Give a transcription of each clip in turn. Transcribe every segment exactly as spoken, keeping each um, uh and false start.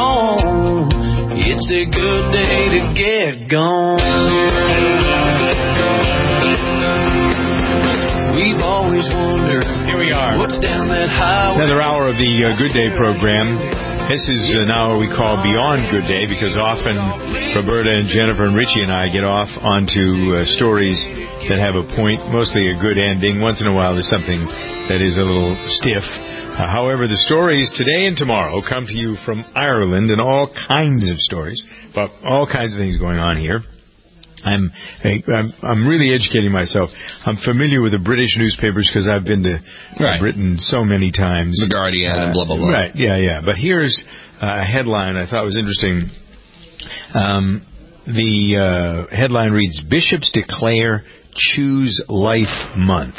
home. It's a good day to get gone. We've always wondered. Here we are. What's down that highway? Another hour of the uh, Good Day program. This is an hour we call Beyond Good Day because often Roberta and Jennifer and Richie and I get off onto uh, stories that have a point, mostly a good ending. Once in a while there's something that is a little stiff. Uh, however, the stories today and tomorrow come to you from Ireland, and all kinds of stories about all kinds of things going on here. I'm, I'm I'm really educating myself. I'm familiar with the British newspapers because I've been to right. Britain so many times. The Guardian uh, and blah, blah, blah. Right, yeah, yeah. But here's a headline I thought was interesting. Um, the uh, headline reads, Bishops declare Choose Life Month.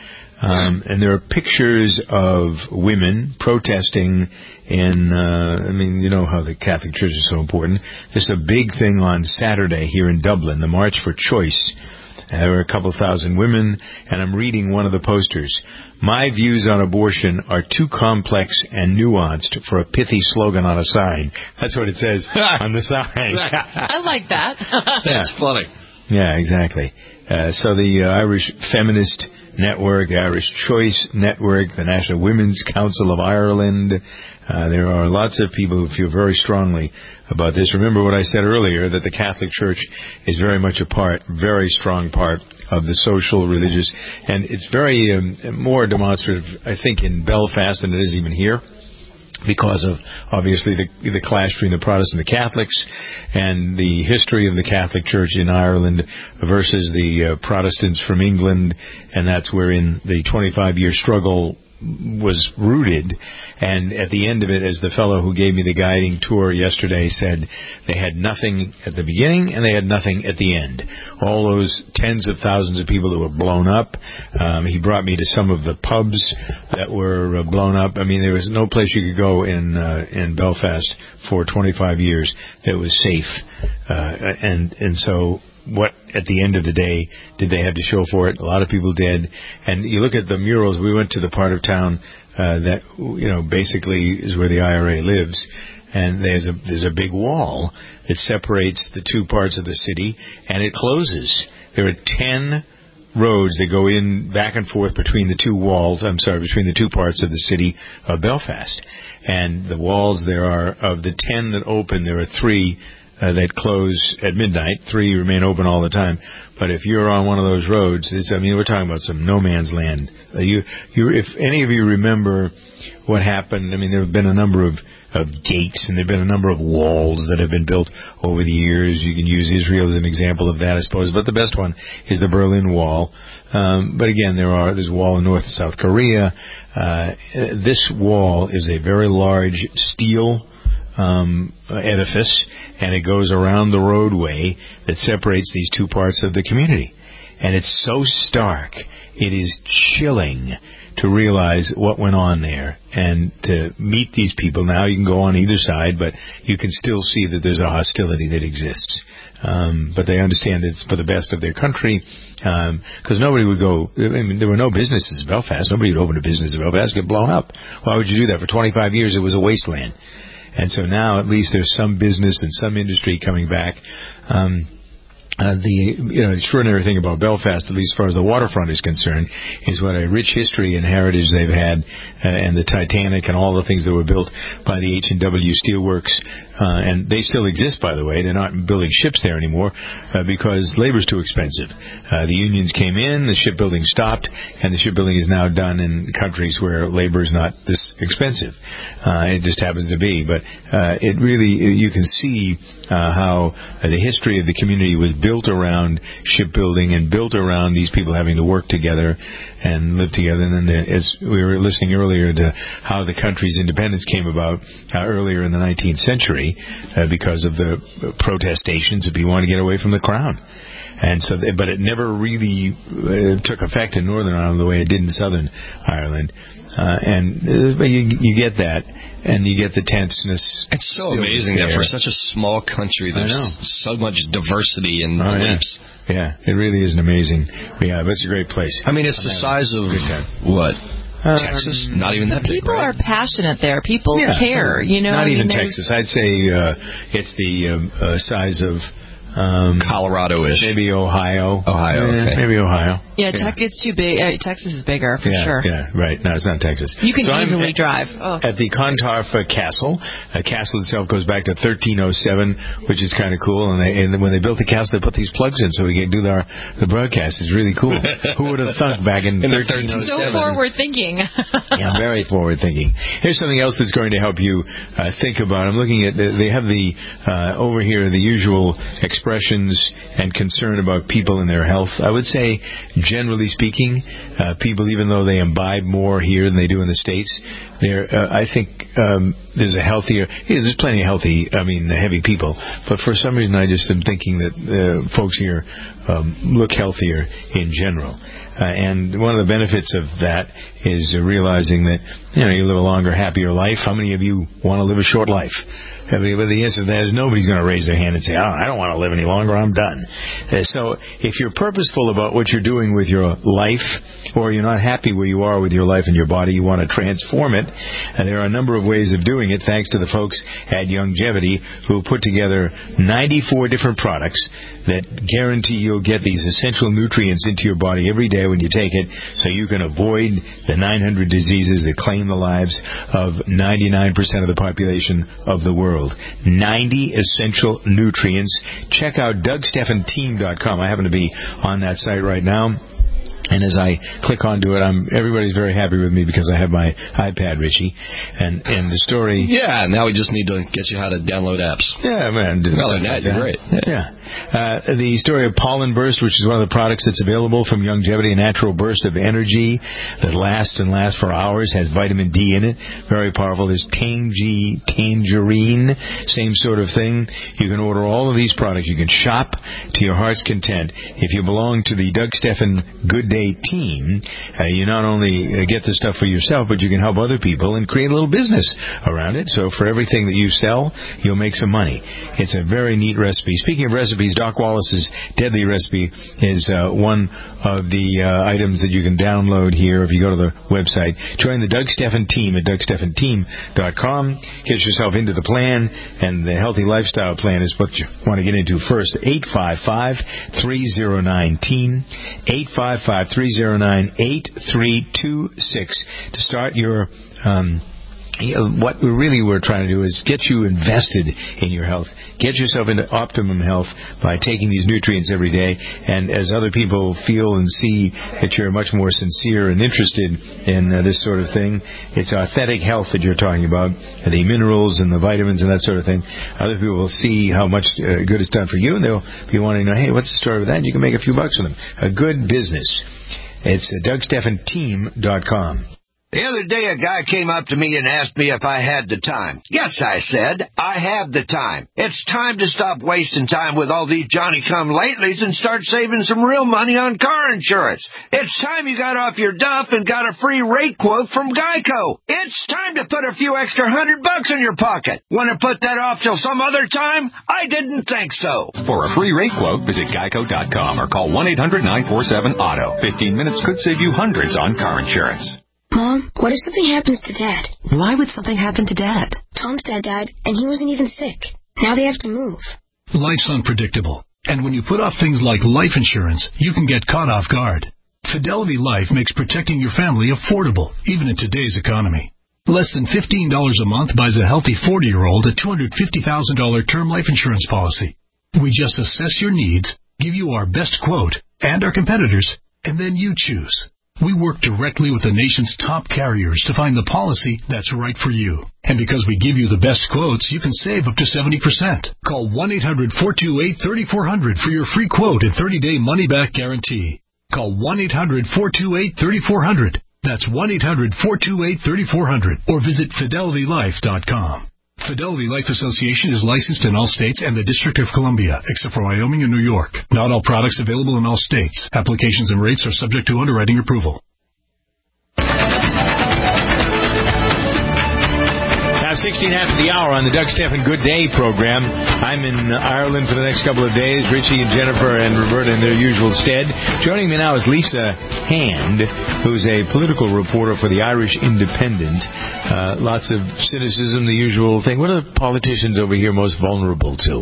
Um, and there are pictures of women protesting in, uh, I mean, you know how the Catholic Church is so important. There's a big thing on Saturday here in Dublin, the March for Choice. Uh, there were a couple thousand women, and I'm reading one of the posters. My views on abortion are too complex and nuanced for a pithy slogan on a sign. That's what it says on the sign. I like that. That's yeah. funny. Yeah, exactly. Uh, so the uh, Irish Feminist Network, the Irish Choice Network, the National Women's Council of Ireland. Uh, there are lots of people who feel very strongly about this. Remember what I said earlier, that the Catholic Church is very much a part, very strong part of the social, religious, and it's very um, more demonstrative, I think, in Belfast than it is even here, because of, obviously, the, the clash between the Protestants and the Catholics and the history of the Catholic Church in Ireland versus the uh, Protestants from England, and that's wherein the twenty-five year struggle was rooted. And at the end of it, as the fellow who gave me the guiding tour yesterday said, they had nothing at the beginning and they had nothing at the end. All those tens of thousands of people that were blown up. Um, he brought me to some of the pubs that were uh, blown up. I mean, there was no place you could go in uh, in Belfast for twenty-five years that was safe. Uh, and and so what, at the end of the day, did they have to show for it? A lot of people did. And you look at the murals. We went to the part of town uh, that, you know, basically is where the I R A lives. And there's a there's a big wall that separates the two parts of the city, and it closes. There are ten roads that go in back and forth between the two walls, I'm sorry, between the two parts of the city of Belfast. And the walls there are, of the ten that open, there are three Uh, that close at midnight. Three remain open all the time. But if you're on one of those roads, it's, I mean, we're talking about some no man's land. Uh, you, you, if any of you remember what happened, I mean, there have been a number of, of gates and there have been a number of walls that have been built over the years. You can use Israel as an example of that, I suppose. But the best one is the Berlin Wall. Um, but again, there are there's a wall in North and South Korea. Uh, this wall is a very large steel Um, edifice, and it goes around the roadway that separates these two parts of the community. And it's so stark, it is chilling to realize what went on there. And to meet these people now, you can go on either side, but you can still see that there's a hostility that exists. Um, but they understand it's for the best of their country, because um, nobody would go, I mean, there were no businesses in Belfast. Nobody would open a business in Belfast, get blown up. Why would you do that? For twenty-five years, it was a wasteland. And so now at least there's some business and some industry coming back. Um, uh, the you know extraordinary thing about Belfast, at least as far as the waterfront is concerned, is what a rich history and heritage they've had, uh, and the Titanic and all the things that were built by the H and W Steelworks. Uh, and they still exist, by the way. They're not building ships there anymore uh, because labor's too expensive. Uh, the unions came in, the shipbuilding stopped, and the shipbuilding is now done in countries where labor is not this expensive. Uh, it just happens to be. But uh, it really, you can see uh, how uh, the history of the community was built around shipbuilding and built around these people having to work together and live together. And then the, as we were listening earlier to how the country's independence came about uh, earlier in the nineteenth century, Uh, because of the protestations of people wanting to get away from the crown. And so, they, but it never really uh, took effect in Northern Ireland the way it did in Southern Ireland. Uh, and uh, but you, you get that, and you get the tenseness. It's so amazing there. That for such a small country, there's so much diversity in oh, beliefs. Yeah. yeah, it really is an amazing. Yeah, but it's a great place. I mean, it's the size of what? Um, Texas, not even that big. People right? are passionate there. People yeah, care. You know, not I even mean, Texas. I'd say uh, it's the um, uh, size of um, Colorado-ish, maybe Ohio. Ohio, yeah, okay. maybe Ohio. Yeah, yeah. Te- it's too big. Uh, Texas is bigger for yeah, sure. Yeah, right. No, it's not Texas. You can so easily I'm, drive. Oh. At the Clontarf Castle. The castle itself goes back to thirteen oh seven, which is kind of cool. And, they, and when they built the castle, they put these plugs in so we can do our the broadcast. It's really cool. Who would have thought back in, in thirteen oh seven? So forward thinking. Yeah, very forward thinking. Here's something else that's going to help you uh, think about. I'm looking at, they have the, uh, over here, the usual expressions and concern about people and their health. I would say, generally speaking, uh, people, even though they imbibe more here than they do in the States, they're, uh, I think um, there's a healthier, yeah, there's plenty of healthy, I mean, heavy people, but for some reason I just am thinking that uh, folks here um, look healthier in general. Uh, and one of the benefits of that is uh, realizing that, you know, you live a longer, happier life. How many of you want to live a short life? I mean, but the answer to that is nobody's going to raise their hand and say, oh, I don't want to live any longer, I'm done. Uh, so if you're purposeful about what you're doing with your life, or you're not happy where you are with your life and your body, you want to transform it, and there are a number of ways of doing it, thanks to the folks at Youngevity who put together ninety-four different products that guarantee you'll get these essential nutrients into your body every day when you take it, so you can avoid the nine hundred diseases that claim the lives of ninety-nine percent of the population of the world. ninety essential nutrients. Check out Doug Stephan Team dot com. I happen to be on that site right now. And as I click onto it, I'm everybody's very happy with me because I have my iPad, Richie, and and the story. Yeah, now we just need to get you how to download apps. Yeah, man. Well, that, like great. Yeah. Uh, the story of Pollen Burst, which is one of the products that's available from Youngevity, a natural burst of energy that lasts and lasts for hours, has vitamin D in it, very powerful. There's Tangy Tangerine, same sort of thing. You can order all of these products. You can shop to your heart's content. If you belong to the Doug Stephan Good Day team, uh, you not only uh, get the stuff for yourself, but you can help other people and create a little business around it. So for everything that you sell, you'll make some money. It's a very neat recipe. Speaking of recipes, Doc Wallace's Deadly Recipe is uh, one of the uh, items that you can download here if you go to the website. Join the Doug Stephan team at Doug Stephan Team dot com. Get yourself into the plan, and the healthy lifestyle plan is what you want to get into first. eight five five, three oh nine, team. eight five five, three oh nine, eight three two six to start your um You know, what we really were trying to do is get you invested in your health. Get yourself into optimum health by taking these nutrients every day. And as other people feel and see that you're much more sincere and interested in uh, this sort of thing, it's authentic health that you're talking about, the minerals and the vitamins and that sort of thing. Other people will see how much uh, good it's done for you, and they'll be wanting to know, hey, what's the story with that? And you can make a few bucks with them. A good business. It's uh, Doug Stephan Team dot com. The other day, a guy came up to me and asked me if I had the time. Yes, I said, I have the time. It's time to stop wasting time with all these Johnny-come-latelys and start saving some real money on car insurance. It's time you got off your duff and got a free rate quote from Geico. It's time to put a few extra hundred bucks in your pocket. Want to put that off till some other time? I didn't think so. For a free rate quote, visit geico dot com or call one eight hundred, nine four seven, auto. fifteen minutes could save you hundreds on car insurance. Mom, what if something happens to Dad? Why would something happen to Dad? Tom's dad died, and he wasn't even sick. Now they have to move. Life's unpredictable, and when you put off things like life insurance, you can get caught off guard. Fidelity Life makes protecting your family affordable, even in today's economy. Less than fifteen dollars a month buys a healthy forty-year-old a two hundred fifty thousand dollars term life insurance policy. We just assess your needs, give you our best quote, and our competitors, and then you choose. We work directly with the nation's top carriers to find the policy that's right for you. And because we give you the best quotes, you can save up to seventy percent. Call one eight hundred, four two eight, three four zero zero for your free quote and thirty-day money-back guarantee. Call one eight hundred, four two eight, three four zero zero. That's one eight hundred, four two eight, three four zero zero. Or visit fidelity life dot com. Fidelity Life Association is licensed in all states and the District of Columbia, except for Wyoming and New York. Not all products available in all states. Applications and rates are subject to underwriting approval. sixteen after the hour on the Doug Stephan Good Day program. I'm in Ireland for the next couple of days. Richie and Jennifer and Roberta in their usual stead. Joining me now is Lisa Hand, who's a political reporter for the Irish Independent. Uh, lots of cynicism, the usual thing. What are the politicians over here most vulnerable to?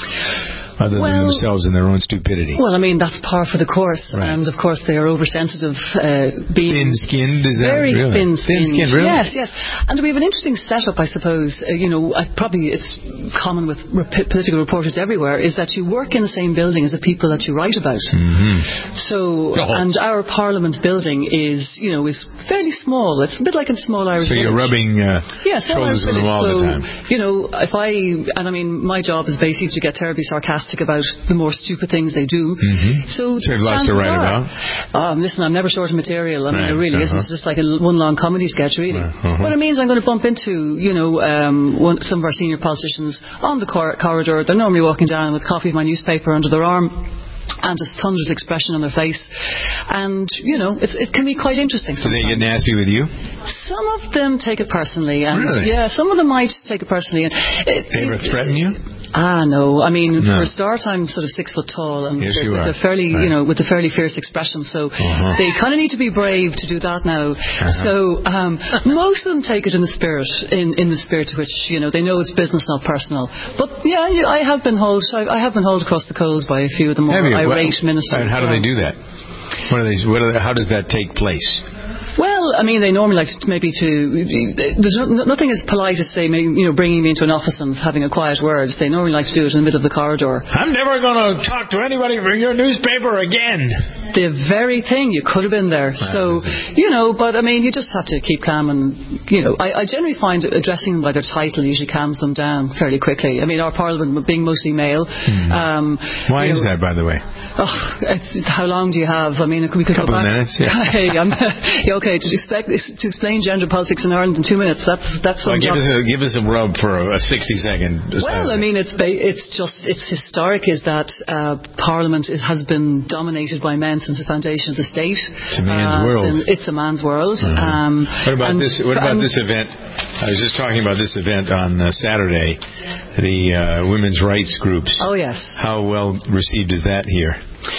Other well, than themselves and their own stupidity. Well, I mean, that's par for the course. Right. And, of course, they are oversensitive. Uh, being thin-skinned, is that very really? thin-skinned. Thin-skinned, really? Yes, yes. And we have an interesting setup, I suppose. Uh, you know, uh, probably it's common with rep- political reporters everywhere, is that you work in the same building as the people that you write about. Mm-hmm. So, oh. and our Parliament building is, you know, is fairly small. It's a bit like a small Irish So village. you're rubbing uh, yeah, shoulders with them all so, the time. You know, if I, and I mean, my job is basically to get terribly sarcastic about the more stupid things they do. Mm-hmm. So, so lots to write are, about. Um, listen, I'm never short of material. I mean, right. it really uh-huh. is. It's just like a one long comedy sketch, really. Uh-huh. But it means I'm going to bump into, you know, um, one, some of our senior politicians on the cor- corridor. They're normally walking down with a copy of my newspaper under their arm and just thunderous expression on their face. And, you know, it's, it can be quite interesting sometimes. Do they get nasty with you? Some of them take it personally. And really? Yeah, some of them might take it personally. And it, they ever it, threaten you? Ah, no. I mean, no. for a start, I'm sort of six foot tall, and yes, with, you with are. a fairly, right. you know, with a fairly fierce expression. So uh-huh. they kind of need to be brave to do that now. Uh-huh. So um, most of them take it in the spirit, in, in the spirit to which, you know, they know it's business, not personal. But yeah, you, I have been hauled. I, I have been hauled across the coals by a few of the more irate well, ministers. And how do they do that? What are they? What are they, how does that take place? Well, I mean, they normally like to maybe to. There's no, nothing as polite as say, maybe, you know, bringing me into an office and having a quiet word. They normally like to do it in the middle of the corridor. I'm never going to talk to anybody from your newspaper again. The very thing. You could have been there. Wow, so, you know, but I mean, you just have to keep calm and, you know, I, I generally find addressing them by their title usually calms them down fairly quickly. I mean, our Parliament being mostly male. Hmm. Um, Why is know, that, by the way? Oh, it's, how long do you have? I mean, we could a couple go back. of minutes. Yeah. Hey, I'm, yeah, okay. To, expect, to explain gender politics in Ireland in two minutes. That's that's some. Well, give us a give us a rub for a, a sixty second. Well, I mean, it's ba- it's just it's historic. Is that uh, Parliament is, has been dominated by men since the foundation of the state. It's a man's uh, world. It's a man's world. Uh-huh. Um, what about and, this? What about and, this event? I was just talking about this event on uh, Saturday. The uh, women's rights groups. Oh yes. How well received is that here?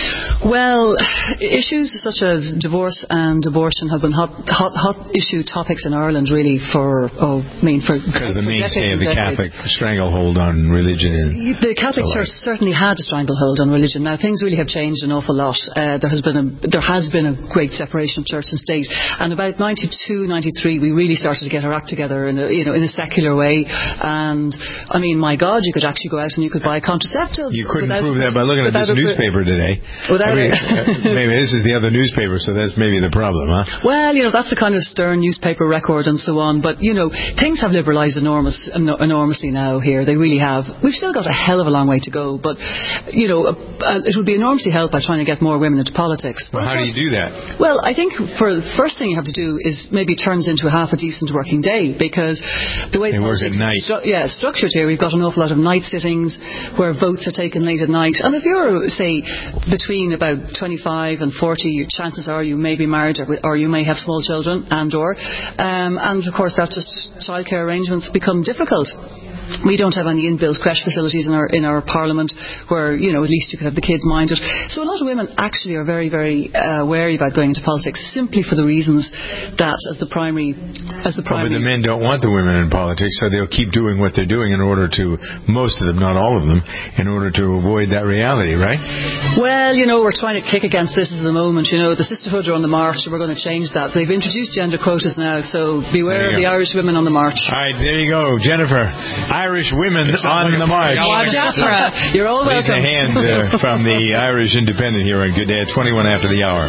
Well, issues such as divorce and abortion have been hot, hot, hot issue topics in Ireland, really, for oh, I mean, for because the for mainstay of the decades. Catholic stranglehold on religion. And the Catholic Church certainly had a stranglehold on religion. Now things really have changed an awful lot. Uh, there has been a there has been a great separation of church and state, and about ninety-two, ninety-three, we really started to get our act together in a you know in a secular way. And I mean, my God, you could actually go out and you could buy contraceptives. You couldn't without, prove that by looking at this a, newspaper today. Without I mean, uh, maybe this is the other newspaper, so that's maybe the problem, huh? Well, you know, that's the kind of stern newspaper record and so on. But, you know, things have liberalised enormous, enormously now here. They really have. We've still got a hell of a long way to go. But, you know, uh, it would be enormously helped by trying to get more women into politics. Well, how do you do that? Well, I think for the first thing you have to do is maybe turns into a half a decent working day, because the way they work at night. Stru- yeah, structured here, we've got an awful lot of night sittings where votes are taken late at night. And if you're, say, between about twenty-five and forty, chances are you may be married or, or you may have small children and or um, and of course that just childcare arrangements become difficult. We don't have any inbuilt creche facilities in our in our Parliament where, you know, at least you could have the kids minded. So a lot of women actually are very, very uh, wary about going into politics simply for the reasons that as the primary as the primary. Oh, but the men don't want the women in politics, so they'll keep doing what they're doing in order to, most of them, not all of them, in order to avoid that reality, right? Well, you know, we're trying to kick against this at the moment. You know, the Sisterhood are on the march, and we're going to change that. They've introduced gender quotas now, so beware of the Irish women on the march. All right, there you go, Jennifer. Irish women on like the march. Watch out for it. You're all welcome. Raise a hand uh, from the Irish Independent here on Good Day at twenty-one after the hour.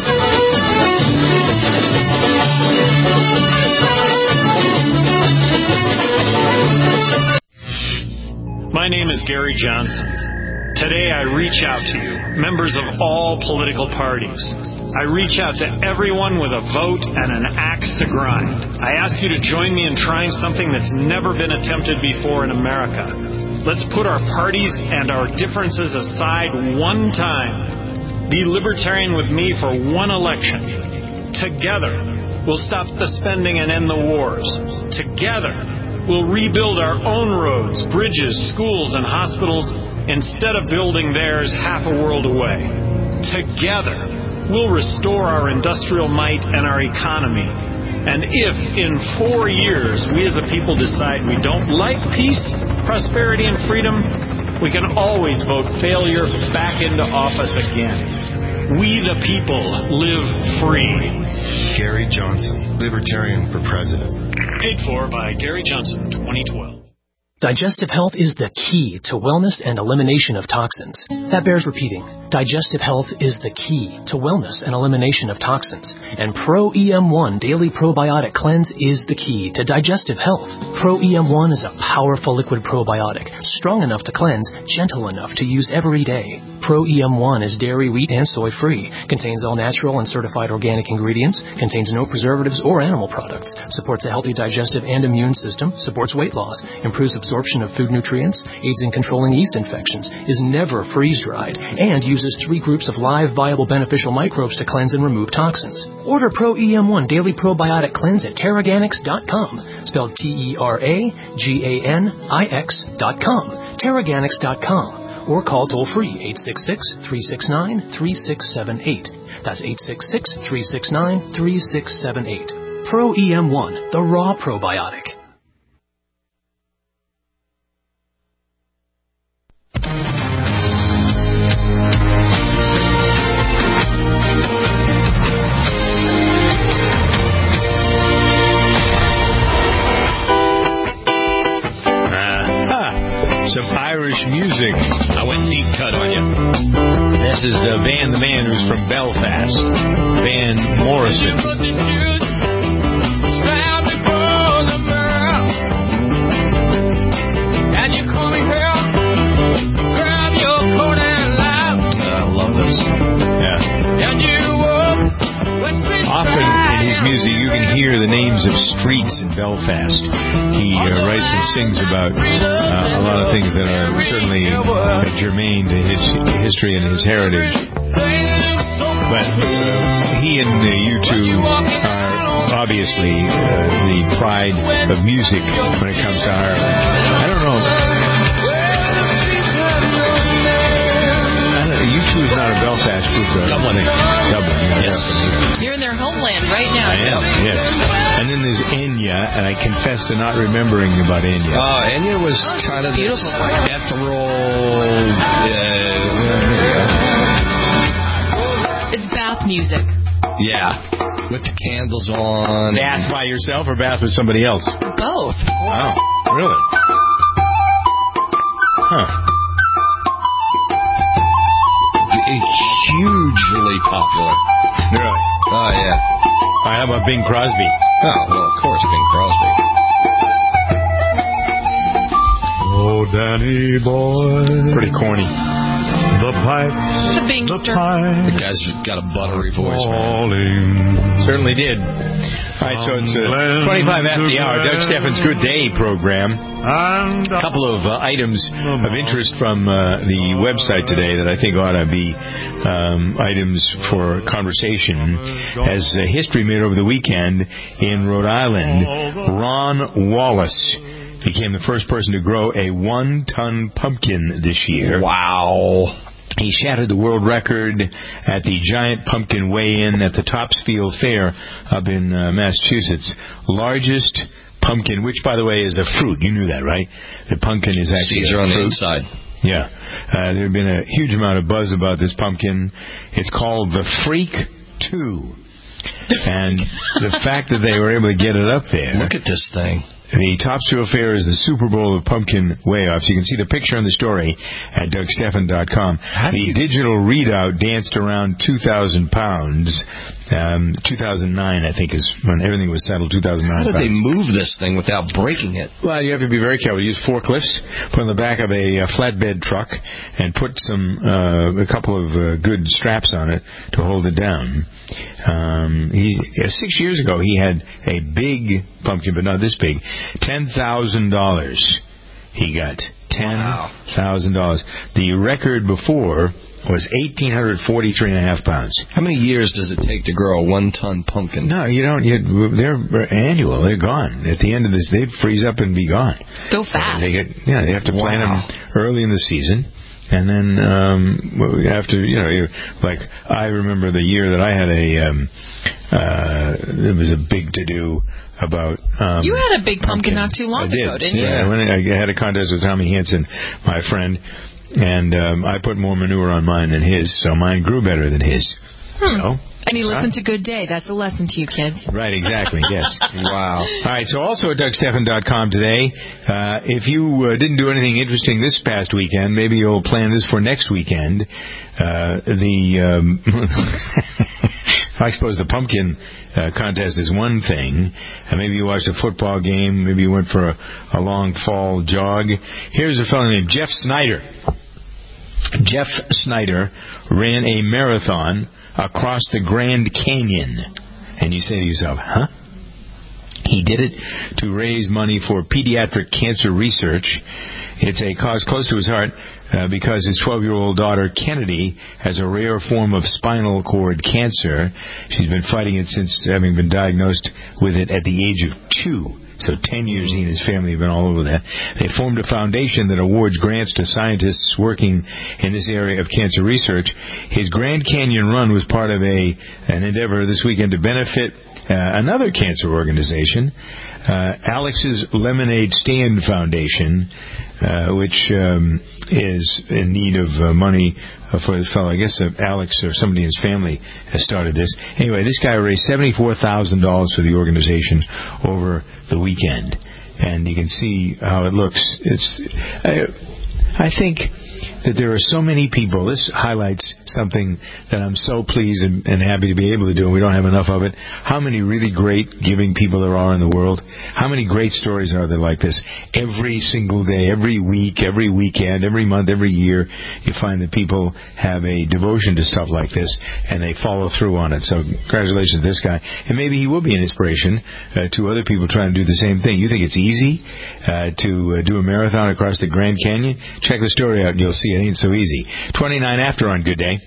My name is Gary Johnson. Today I reach out to you, members of all political parties. I reach out to everyone with a vote and an axe to grind. I ask you to join me in trying something that's never been attempted before in America. Let's put our parties and our differences aside one time. Be libertarian with me for one election. Together, we'll stop the spending and end the wars. Together, We'll rebuild our own roads, bridges, schools, and hospitals instead of building theirs half a world away. Together, we'll restore our industrial might and our economy. And if in four years we as a people decide we don't like peace, prosperity, and freedom, we can always vote failure back into office again. We the people live free. Gary Johnson, Libertarian for President. Paid for by Gary Johnson, twenty twelve. Digestive health is the key to wellness and elimination of toxins. That bears repeating. Digestive health is the key to wellness and elimination of toxins. And Pro E M one Daily Probiotic Cleanse is the key to digestive health. Pro E M one is a powerful liquid probiotic, strong enough to cleanse, gentle enough to use every day. Pro E M one is dairy, wheat, and soy-free, contains all natural and certified organic ingredients, contains no preservatives or animal products, supports a healthy digestive and immune system, supports weight loss, improves absorption of food nutrients, aids in controlling yeast infections, is never freeze-dried, and uses three groups of live, viable, beneficial microbes to cleanse and remove toxins. Order Pro E M one Daily Probiotic Cleanse at Terraganics dot com, spelled T E R A G A N I X dot com, Terraganics dot com. Or call toll-free eight six six, three six nine, three six seven eight. That's eight six six, three six nine, three six seven eight. Pro E M one, the raw probiotic. Some Irish music. I went deep cut on you. This is uh, Van the Man, who's from Belfast. Van Morrison. I love this. Yeah. Often in his music, you can hear the names of streets in Belfast. He uh, writes and sings about uh, a lot of things that are certainly uh, germane to his history and his heritage. But uh, he and uh, U two are obviously uh, the pride of music when it comes to Ireland. I don't know. U two is not a Belfast group, though. Dublin. Dublin, yeah. Yes. You're in their homeland right now. I am, yes. And then there's Enya, and I confess to not remembering about Enya. Oh, uh, Enya was kind of this ethereal... Uh, it's bath music. Yeah. With the candles on. Bath by yourself or bath with somebody else? Both. Oh, really? Huh. Hugely popular. Really? Oh, yeah. All right, how about Bing Crosby? Oh, well, of course, Bing Crosby. Oh, Danny boy. Pretty corny. The pipe. The Bingster. The guy's got a buttery voice, man. Certainly did. All right, so it's uh, twenty-five after the hour. Doug Steffen's Good Day program. A couple of uh, items of interest from uh, the website today that I think ought to be um, items for conversation. As uh, history made over the weekend in Rhode Island, Ron Wallace became the first person to grow a one-ton pumpkin this year. Wow. He shattered the world record at the Giant Pumpkin Weigh-In at the Topsfield Fair up in uh, Massachusetts. Largest pumpkin, which, by the way, is a fruit. You knew that, right? The pumpkin is actually Seeds a are on fruit. the inside. Yeah. Uh, there had been a huge amount of buzz about this pumpkin. It's called the Freak two. And the fact that they were able to get it up there. Look at this thing. The Topsfield Fair is the Super Bowl of pumpkin weigh-offs. You can see the picture on the story at Doug Steffen dot com. The digital readout danced around two thousand pounds. Um, two thousand nine, I think, is when everything was settled, two thousand nine How did pounds. they move this thing without breaking it? Well, you have to be very careful. Use forklifts, put on the back of a, a flatbed truck, and put some uh, a couple of uh, good straps on it to hold it down. Um, he, uh, six years ago, he had a big pumpkin, but not this big. ten thousand dollars he got. ten thousand dollars. The record before was one thousand eight hundred forty-three and a half pounds. How many years does it take to grow a one-ton pumpkin? No, you don't. You, they're annual. They're gone. At the end of this, they'd freeze up and be gone. Go fast. They get, yeah, they have to plant Wow. them early in the season. And then um, after, you know, you, like I remember the year that I had a, um, uh, there was a big to-do about... Um, you had a big pumpkin, pumpkin not too long I did. ago, didn't you? Yeah, when I had a contest with Tommy Hansen, my friend, and um, I put more manure on mine than his, so mine grew better than his. Hmm. So... And he listened to Good Day. That's a lesson to you, kids. Right, exactly, yes. Wow. All right, so also at Doug Stephan dot com today, uh, if you uh, didn't do anything interesting this past weekend, maybe you'll plan this for next weekend. Uh, the, um, I suppose the pumpkin uh, contest is one thing. Uh, maybe you watched a football game. Maybe you went for a, a long fall jog. Here's a fellow named Jeff Snyder. Jeff Snyder ran a marathon across the Grand Canyon. And you say to yourself, huh? He did it to raise money for pediatric cancer research. It's a cause close to his heart uh, because his twelve-year-old daughter, Kennedy, has a rare form of spinal cord cancer. She's been fighting it since having been diagnosed with it at the age of two. So ten years he and his family have been all over that. They formed a foundation that awards grants to scientists working in this area of cancer research. His Grand Canyon run was part of a an endeavor this weekend to benefit uh, another cancer organization, uh, Alex's Lemonade Stand Foundation, uh, which um, is in need of uh, money uh, for this fellow. I guess uh, Alex or somebody in his family has started this. Anyway, this guy raised seventy-four thousand dollars for the organization over the weekend, and you can see how it looks. It's, I, I think that there are so many people. This highlights something that I'm so pleased and, and happy to be able to do, and we don't have enough of it. How many really great giving people there are in the world? How many great stories are there like this? Every single day, every week, every weekend, every month, every year, you find that people have a devotion to stuff like this, and they follow through on it. So congratulations to this guy. And maybe he will be an inspiration uh, to other people trying to do the same thing. You think it's easy uh, to uh, do a marathon across the Grand Canyon? Check the story out and you'll see it ain't so easy. twenty-nine after on Good Day.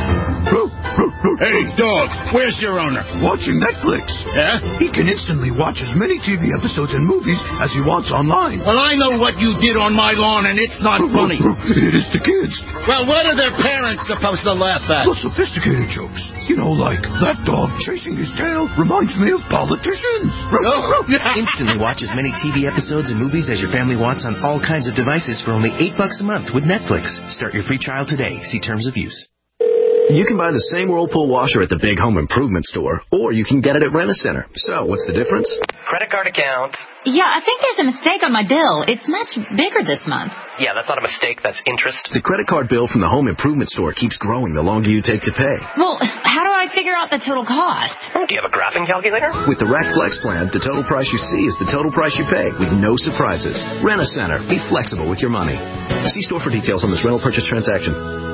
Hey, dog, where's your owner? Watching Netflix. Yeah? He can instantly watch as many T V episodes and movies as he wants online. Well, I know what you did on my lawn, and it's not funny. It is to kids. Well, what are their parents supposed to laugh at? The sophisticated jokes. You know, like, that dog chasing his tail reminds me of politicians. Instantly watch as many T V episodes and movies as your family wants on all kinds of devices for only eight bucks a month with Netflix. Start your free trial today. See terms of use. You can buy the same Whirlpool washer at the big home improvement store, or you can get it at Rent-A-Center. So, what's the difference? Credit card account. Yeah, I think there's a mistake on my bill. It's much bigger this month. Yeah, that's not a mistake. That's interest. The credit card bill from the home improvement store keeps growing the longer you take to pay. Well, how do I figure out the total cost? Do you have a graphing calculator? With the Rack Flex plan, the total price you see is the total price you pay, with no surprises. Rent-A-Center. Be flexible with your money. See store for details on this rental purchase transaction.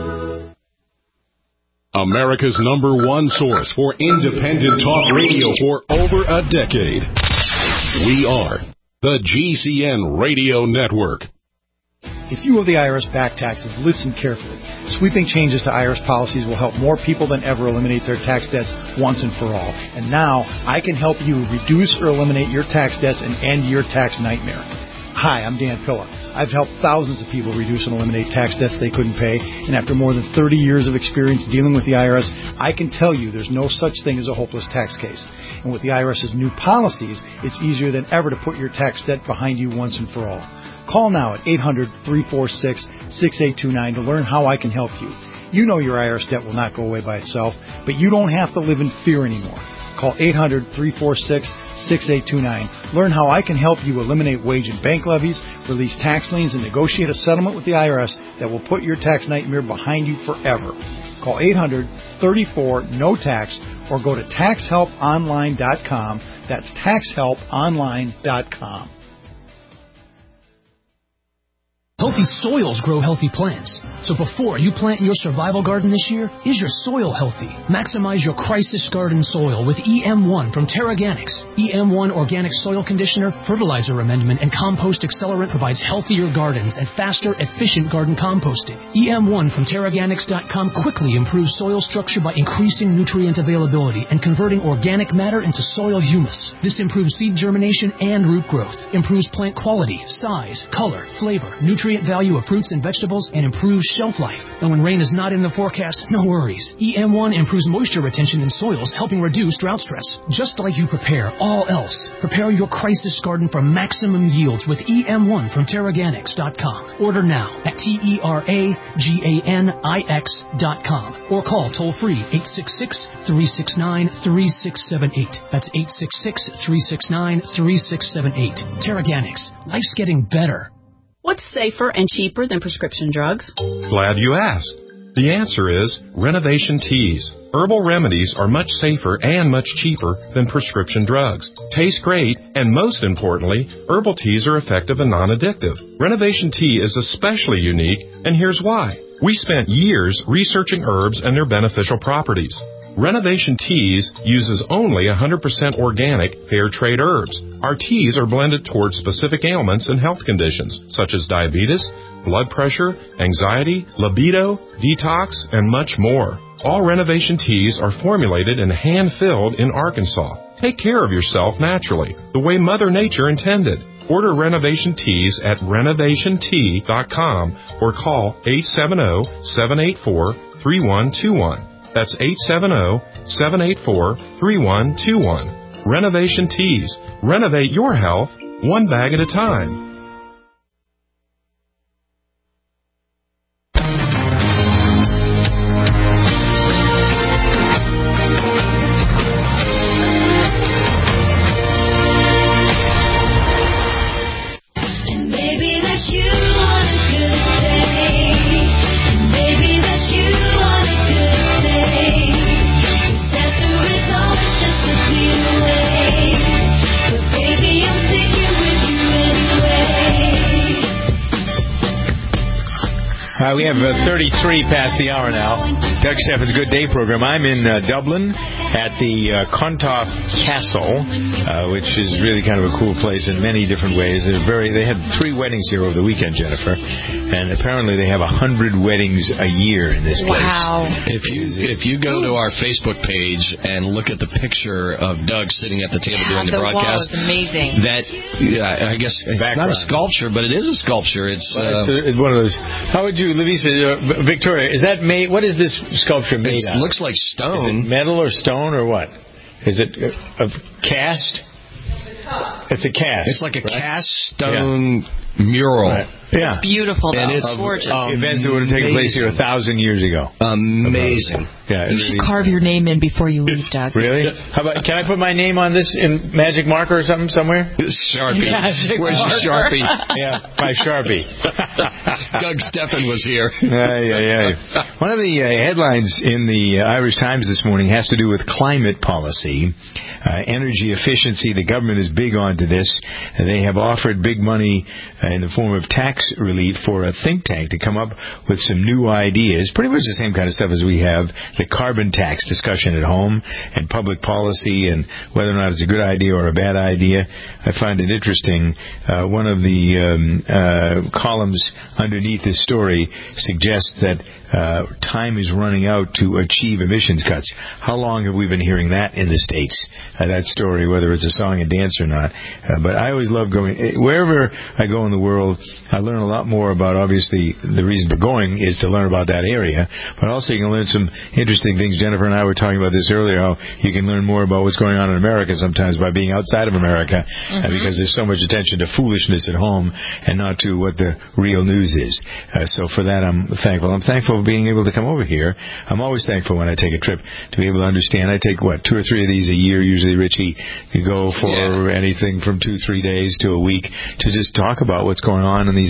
America's number one source for independent talk radio for over a decade. We are the G C N Radio Network. If you owe the I R S back taxes, listen carefully. Sweeping changes to I R S policies will help more people than ever eliminate their tax debts once and for all. And now, I can help you reduce or eliminate your tax debts and end your tax nightmare. Hi, I'm Dan Pilla. I've helped thousands of people reduce and eliminate tax debts they couldn't pay, and after more than thirty years of experience dealing with the I R S, I can tell you there's no such thing as a hopeless tax case. And with the IRS's new policies, it's easier than ever to put your tax debt behind you once and for all. Call now at eight hundred, three four six, six eight two nine to learn how I can help you. You know your I R S debt will not go away by itself, but you don't have to live in fear anymore. Call eight hundred, three four six, six eight two nine. Learn how I can help you eliminate wage and bank levies, release tax liens, and negotiate a settlement with the I R S that will put your tax nightmare behind you forever. Call eight hundred, three four, N O tax or go to tax help online dot com. That's tax help online dot com. Health Healthy soils grow healthy plants. So before you plant in your survival garden this year, is your soil healthy? Maximize your crisis garden soil with E M one from Terraganics. E M one Organic Soil Conditioner, Fertilizer Amendment, and Compost Accelerant provides healthier gardens and faster, efficient garden composting. E M one from Terraganics dot com quickly improves soil structure by increasing nutrient availability and converting organic matter into soil humus. This improves seed germination and root growth, improves plant quality, size, color, flavor, nutrient value of fruits and vegetables, and improves shelf life. And when rain is not in the forecast, no worries. E M one improves moisture retention in soils, helping reduce drought stress. Just like you prepare all else, prepare your crisis garden for maximum yields with E M one from Terraganics dot com. Order now at T E R A G A N I X dot com or call toll-free eight six six, three six nine, three six seven eight. That's eight six six, three six nine, three six seven eight. Terraganics. Life's getting better. What's safer and cheaper than prescription drugs? Glad you asked. The answer is Renovation Teas. Herbal remedies are much safer and much cheaper than prescription drugs. Taste great, and most importantly, herbal teas are effective and non-addictive. Renovation Tea is especially unique, and here's why. We spent years researching herbs and their beneficial properties. Renovation Teas uses only one hundred percent organic, fair trade herbs. Our teas are blended towards specific ailments and health conditions, such as diabetes, blood pressure, anxiety, libido, detox, and much more. All Renovation Teas are formulated and hand-filled in Arkansas. Take care of yourself naturally, the way Mother Nature intended. Order Renovation Teas at renovation tea dot com or call eight seven zero, seven eight four, three one two one. That's eight seven zero, seven eight four, three one two one. Renovation Teas. Renovate your health one bag at a time. Uh, we have uh, thirty-three past the hour now. Doug Steffen's Good Day program. I'm in uh, Dublin at the uh, Clontarf Castle, uh, which is really kind of a cool place in many different ways. They're very. They had three weddings here over the weekend, Jennifer, and apparently they have a hundred weddings a year in this place. Wow! If you if you go to our Facebook page and look at the picture of Doug sitting at the table yeah, during the, the broadcast, wall is amazing. That yeah, I guess it's Background. Not a sculpture, but it is a sculpture. It's, well, uh, it's, a, it's one of those. How would you, Lavisa, uh, Victoria? Is that made? What is this sculpture made It out? looks like stone. Is it metal or stone or what? Is it a, a cast? It's a cast. It's like a right? cast stone yeah. mural. Right. Yeah. It's beautiful, though. And it's gorgeous. Um, events that would have taken place here a thousand years ago. Amazing. Yeah, you should carve your name in before you leave, Doug. Really? How about? Can I put my name on this in magic marker or something somewhere? Sharpie. Magic Where's marker. your Sharpie? Yeah, my Sharpie. Doug Steffen was here. Yeah, yeah, yeah. One of the uh, headlines in the uh, Irish Times this morning has to do with climate policy. Uh, energy efficiency, the government is big onto this. Uh, they have offered big money uh, in the form of tax relief for a think tank to come up with some new ideas. Pretty much the same kind of stuff as we have the carbon tax discussion at home and public policy and whether or not it's a good idea or a bad idea. I find it interesting. Uh, one of the um, uh, columns underneath this story suggests that uh, time is running out to achieve emissions cuts. How long have we been hearing that in the States? Uh, that story, whether it's a song and dance or not. Uh, but I always love going, wherever I go in the world, I learn a lot more about, obviously, the reason for going is to learn about that area, but also you can learn some interesting things. Jennifer and I were talking about this earlier, how you can learn more about what's going on in America sometimes by being outside of America, mm-hmm. uh, because there's so much attention to foolishness at home and not to what the real news is. Uh, so for that, I'm thankful. I'm thankful for being able to come over here. I'm always thankful when I take a trip to be able to understand. I take, what, two or three of these a year, usually, Richie. You go for yeah. anything from two, three days to a week to just talk about what's going on in these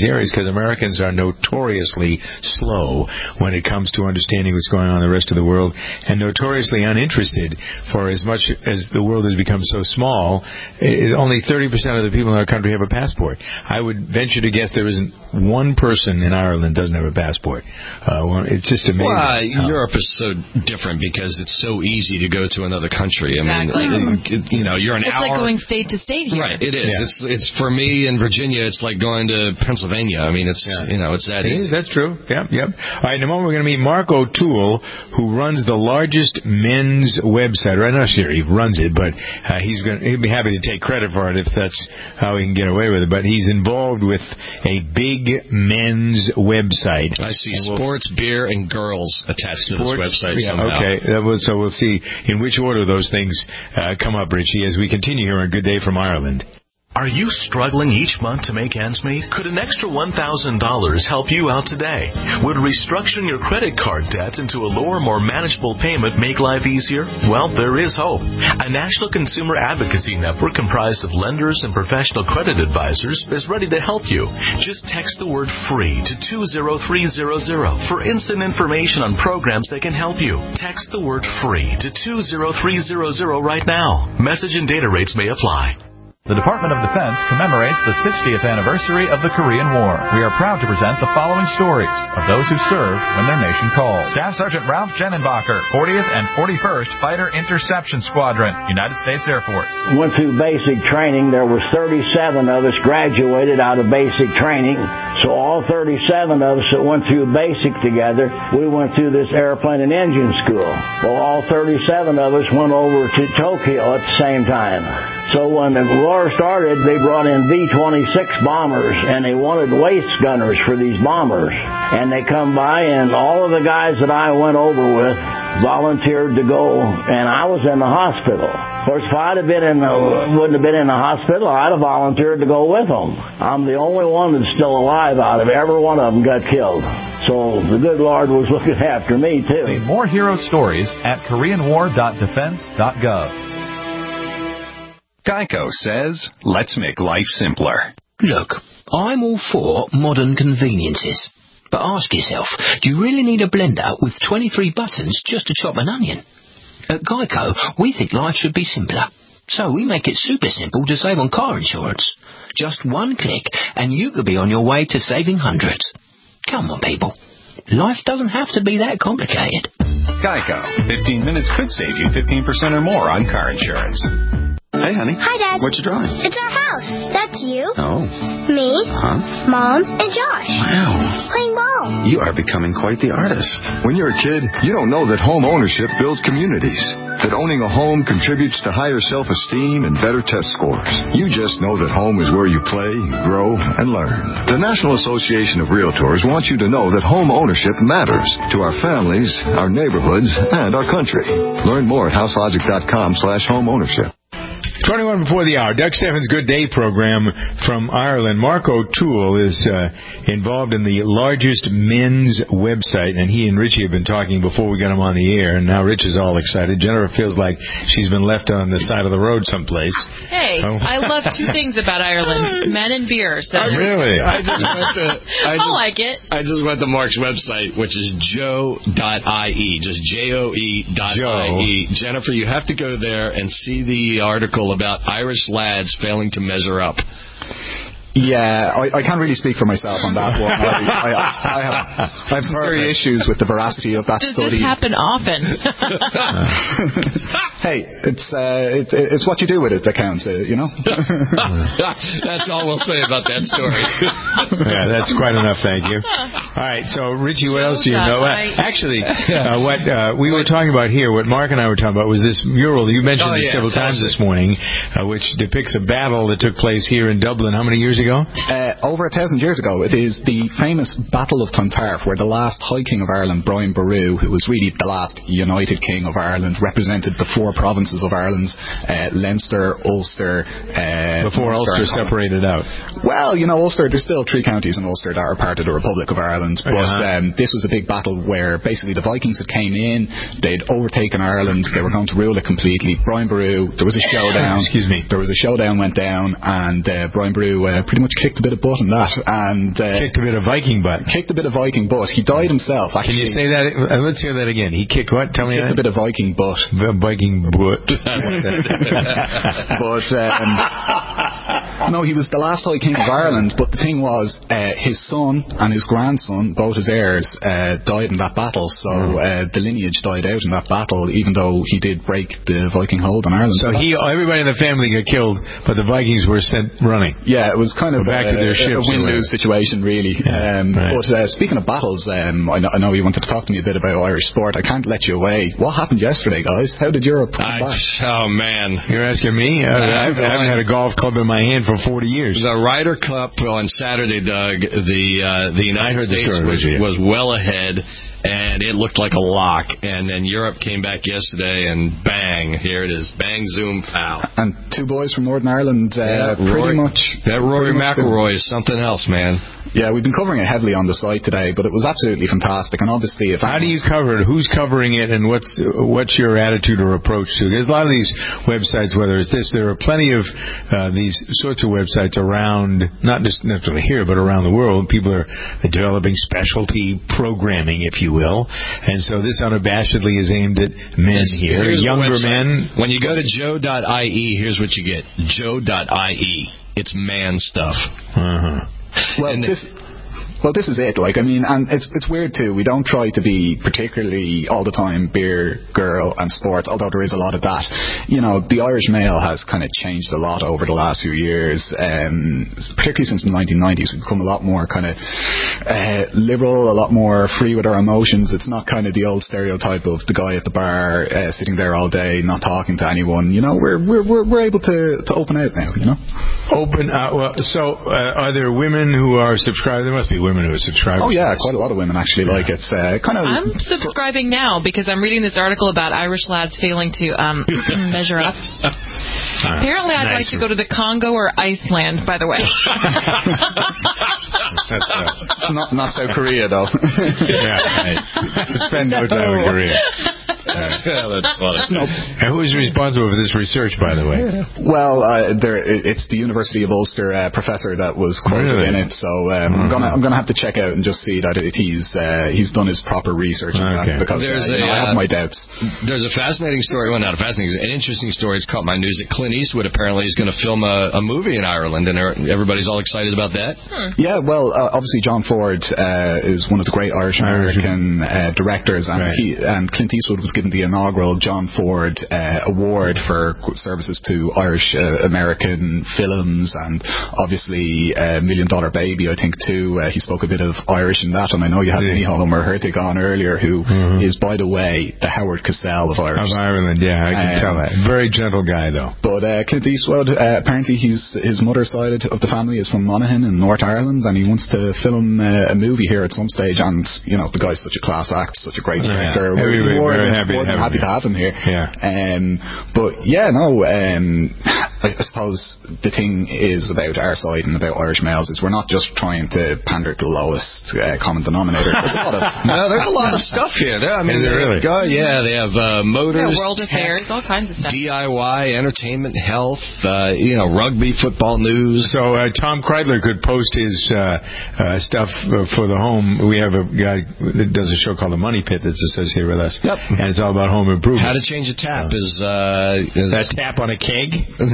areas because Americans are notoriously slow when it comes to understanding what's going on in the rest of the world, and notoriously uninterested. For as much as the world has become so small, it, only thirty percent of the people in our country have a passport. I would venture to guess there isn't one person in Ireland doesn't have a passport. Uh, it's just amazing. Well, uh, Europe is so different because it's so easy to go to another country. I exactly. mean, like, you know, you're an it's hour. It's like going state to state here. Right, it is. Yeah. It's it's for me in Virginia. It's like going to Pennsylvania. I mean, it's yeah. you know, it's that it easy. Is, that's true. Yep, yep. All right, in a moment we're going to meet Mark O'Toole, who runs the largest men's website. Right now, sure, he runs it, but uh, he's going. He'd be happy to take credit for it if that's how he can get away with it. But he's involved with a big men's website. I see we'll, sports, beer, and girls attached to sports, this website yeah, somehow. Okay, that was, so we'll see in which order those things uh, come up, Richie, as we continue here on Good Day from Ireland. Are you struggling each month to make ends meet? Could an extra one thousand dollars help you out today? Would restructuring your credit card debt into a lower, more manageable payment make life easier? Well, there is hope. A national consumer advocacy network comprised of lenders and professional credit advisors is ready to help you. Just text the word FREE to two zero three zero zero for instant information on programs that can help you. Text the word FREE to two zero three zero zero right now. Message and data rates may apply. The Department of Defense commemorates the sixtieth anniversary of the Korean War. We are proud to present the following stories of those who served when their nation called. Staff Sergeant Ralph Jennenbacher, fortieth and forty-first Fighter Interception Squadron, United States Air Force. Went through basic training. There was thirty-seven of us graduated out of basic training. So all thirty-seven of us that went through basic together, we went through this airplane and engine school. Well, all thirty-seven of us went over to Tokyo at the same time. So when the war started, they brought in V twenty-six bombers, and they wanted waist gunners for these bombers. And they come by, and all of the guys that I went over with volunteered to go, and I was in the hospital. Of course, if I'd have been in the, wouldn't have been in the hospital, I'd have volunteered to go with them. I'm the only one that's still alive out of every one of them got killed. So the good Lord was looking after me, too. See more hero stories at korean war dot defense dot gov. Geico says, let's make life simpler. Look, I'm all for modern conveniences. But ask yourself, do you really need a blender with twenty-three buttons just to chop an onion? At Geico, we think life should be simpler. So we make it super simple to save on car insurance. Just one click and you could be on your way to saving hundreds. Come on, people. Life doesn't have to be that complicated. Geico. fifteen minutes could save you fifteen percent or more on car insurance. Hey, honey. Hi, Dad. What you drawing? It's our house. That's you. Oh. Me. Huh? Mom and Josh. Wow. Playing ball. You are becoming quite the artist. When you're a kid, you don't know that home ownership builds communities. That owning a home contributes to higher self-esteem and better test scores. You just know that home is where you play, grow, and learn. The National Association of Realtors wants you to know that home ownership matters to our families, our neighborhoods, and our country. Learn more at houselogic.com slash home ownership. twenty-one before the hour. Doug Steffens' Good Day program from Ireland. Mark O'Toole is uh, involved in the largest men's website, and he and Richie have been talking before we got him on the air, and now Rich is all excited. Jennifer feels like she's been left on the side of the road someplace. Hey, oh. I love two things about Ireland, men and beer. So oh, really? I just went to... I, just, I like it. I just went to Mark's website, which is joe dot I E, just J O E dot I E. Jennifer, you have to go there and see the article about Irish lads failing to measure up. Yeah, I, I can't really speak for myself on that one. I, I, I, have, I have some serious issues with the veracity of that Does study. Does this happen often? Hey, it's uh, it, it's what you do with it that counts, uh, you know? That's all we'll say about that story. Yeah, that's quite enough, thank you. All right, so, Richie, what else do you know? Uh, actually, uh, what uh, we were talking about here, what Mark and I were talking about, was this mural. You mentioned oh, it yeah, several times this morning, uh, which depicts a battle that took place here in Dublin. How many years ago? Uh, over a thousand years ago. It is the famous Battle of Clontarf, where the last High King of Ireland, Brian Boru, who was really the last United King of Ireland, represented the four provinces of Ireland, uh, Leinster, Ulster... Uh, Before Ulster, Ulster separated out. Well, you know, Ulster, there's still three counties in Ulster that are part of the Republic of Ireland, but uh-huh. um, this was a big battle where basically the Vikings had came in, they'd overtaken Ireland, they were going to rule it completely. Brian Boru, there was a showdown. Excuse me. There was a showdown went down, and uh, Brian Boru uh, pretty much kicked a bit of butt in that. And uh, Kicked a bit of Viking butt. Kicked a bit of Viking butt. He died himself, actually. Can you say that? Uh, let's hear that again. He kicked what? Tell he me kicked that. a bit of Viking butt. Viking butt. But, um, no, he was the last High King of Ireland, but the thing was, uh, his son and his grandson, both his heirs, uh, died in that battle, so uh, the lineage died out in that battle, even though he did break the Viking hold on Ireland. So, so he, everybody in the family got killed, but the Vikings were sent running. Yeah, it was kind of back a, to their ships a win-lose situation, really. Yeah, um, right. But uh, speaking of battles, um, I, know, I know you wanted to talk to me a bit about Irish sport. I can't let you away. What happened yesterday, guys? How did Europe come I, back? Oh, man. You're asking me? I, I haven't had a golf club in my hand for forty years. The Ryder Cup on Saturday, Doug, the uh, the United States was, was well ahead, and it looked like a lock. And then Europe came back yesterday, and bang, here it is. Bang, zoom, pow. And two boys from Northern Ireland, uh, yeah, pretty Rory, much... That Rory McIlroy is something else, man. Yeah, we've been covering it heavily on the site today, but it was absolutely fantastic. And obviously, if how do you cover it? Who's covering it, and what's what's your attitude or approach to it? There's a lot of these websites, whether it's this, there are plenty of uh, these sorts of websites around, not just necessarily here, but around the world. People are developing specialty programming, if you will, and so this unabashedly is aimed at men Yes, here, younger men. When you go to joe dot I E, here's what you get: joe dot I E. It's man stuff. Uh-huh. Well, and this... Well, this is it. Like, I mean, and it's it's weird too. We don't try to be particularly all the time beer, girl, and sports, although there is a lot of that. You know, the Irish male has kind of changed a lot over the last few years, um, particularly since the nineteen nineties. We've become a lot more kind of uh, liberal, a lot more free with our emotions. It's not kind of the old stereotype of the guy at the bar uh, sitting there all day, not talking to anyone. You know, we're we're we're, we're able to, to open out now. You know, open out. Well, so uh, are there women who are subscribed? There must be women who are subscribed. Oh yeah, quite a lot of women actually yeah. like it. It's uh, kind of. I'm subscribing now because I'm reading this article about Irish lads failing to um, measure up. Uh, Apparently, I'd nice. like to go to the Congo or Iceland. By the way, not not South Korea though. Yeah, right. Spend no time in Korea. Uh, yeah, that's funny. No. And who is responsible for this research, by the way? Well, uh, there, it's the University of Ulster uh, professor that was quoted really? in it. So um, mm-hmm. I'm gonna I'm gonna have to check out and just see that it, he's uh, he's done his proper research on okay. that because uh, a, you know, I have my doubts. There's a fascinating story. Well, not a fascinating, an interesting story. It's caught my news that Clint Eastwood apparently is going to film a, a movie in Ireland, and everybody's all excited about that. Hmm. Yeah, well, uh, obviously John Ford uh, is one of the great Irish American uh, directors, and right. he and Clint Eastwood was given the inaugural John Ford uh, Award for services to Irish uh, American films, and obviously uh, Million Dollar Baby, I think too. Uh, he spoke a bit of Irish in that, and I know you had yeah. Micheál O'Murhertig on earlier, who mm-hmm. is, by the way, the Howard Cosell of Irish. Of Ireland, yeah, I can um, tell that. Very gentle guy, though. But uh, Clint Eastwood, uh, apparently he's, his mother's side of the family is from Monaghan in North Ireland, and he wants to film uh, a movie here at some stage, and, you know, the guy's such a class act, such a great director. Yeah. We're more very than happy, more to, than have happy to have him here. Yeah. Um, but, yeah, no, um, I, I suppose the thing is about our side and about Irish males is we're not just trying to pander to the lowest uh, common denominator. There's a lot of... no, there's a lot of stuff here. There, I mean, is it really? Go, yeah, they have uh, motors, yeah, world tech, affairs, all kinds of stuff. D I Y, entertainment, health, uh, you know, rugby, football news. So uh, Tom Kreidler could post his uh, uh, stuff uh, for the home. We have a guy that does a show called The Money Pit that's associated with us. Yep. And it's all about home improvement. How to change a tap uh, is, uh, is... That tap on a keg?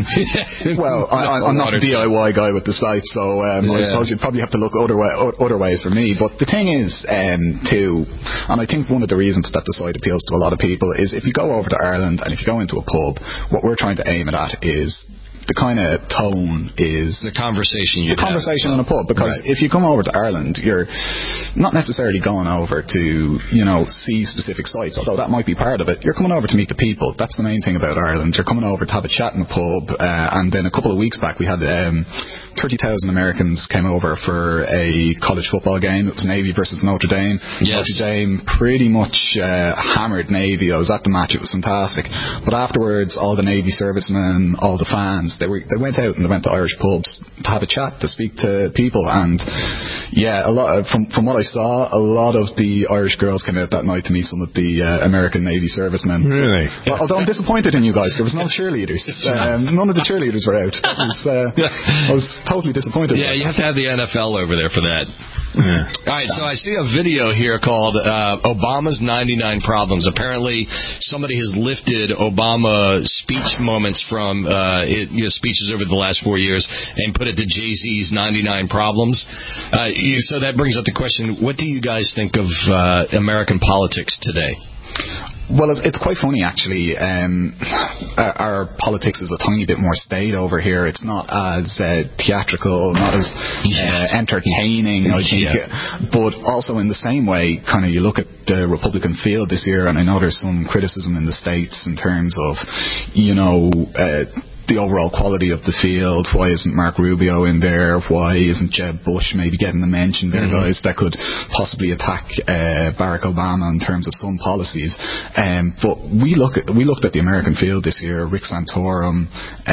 Well, I, I'm not a D I Y guy with the site, so um, yeah. I suppose you'd probably have to look other, way, other ways for me. But the thing is, um, too, and I think one of the reasons that the site appeals to a lot of people is if you go over to Ireland and if you go into a pub, what we're trying to aim it at is the kind of tone is the conversation you the conversation in a pub, because right. if you come over to Ireland, you're not necessarily going over to, you know, see specific sites, although that might be part of it. You're coming over to meet the people. That's the main thing about Ireland. You're coming over to have a chat in a pub, uh, and then a couple of weeks back we had um, thirty thousand Americans came over for a college football game. It was Navy versus Notre Dame. Yes. Notre Dame pretty much uh, hammered Navy. I was at the match. It was fantastic. But afterwards, all the Navy servicemen, all the fans friends. They were they went out and they went to Irish pubs to have a chat, to speak to people, and yeah, a lot of, from from what I saw, a lot of the Irish girls came out that night to meet some of the uh, American Navy servicemen. Really? Well, although I'm disappointed in you guys, there was no cheerleaders. Um, none of the cheerleaders were out. That was, uh, I was totally disappointed. Yeah, you have to have the N F L over there for that. Yeah. All right, so I see a video here called uh, Obama's ninety-nine Problems. Apparently, somebody has lifted Obama speech moments from uh, it, you know, speeches over the last four years and put it to Jay-Z's ninety-nine Problems. Uh, you, so that brings up the question, what do you guys think of uh, American politics today? Well, it's, it's quite funny, actually. Um, our, our politics is a tiny bit more staid over here. It's not as uh, theatrical, not as uh, entertaining, I think. Yeah. But also in the same way, kind of you look at the Republican field this year, and I know there's some criticism in the States in terms of, you know, uh, the overall quality of the field. Why isn't Mark Rubio in there? Why isn't Jeb Bush maybe getting a mention there, mm-hmm. guys, that could possibly attack uh, Barack Obama in terms of some policies? Um, but we look at we looked at the American field this year. Rick Santorum,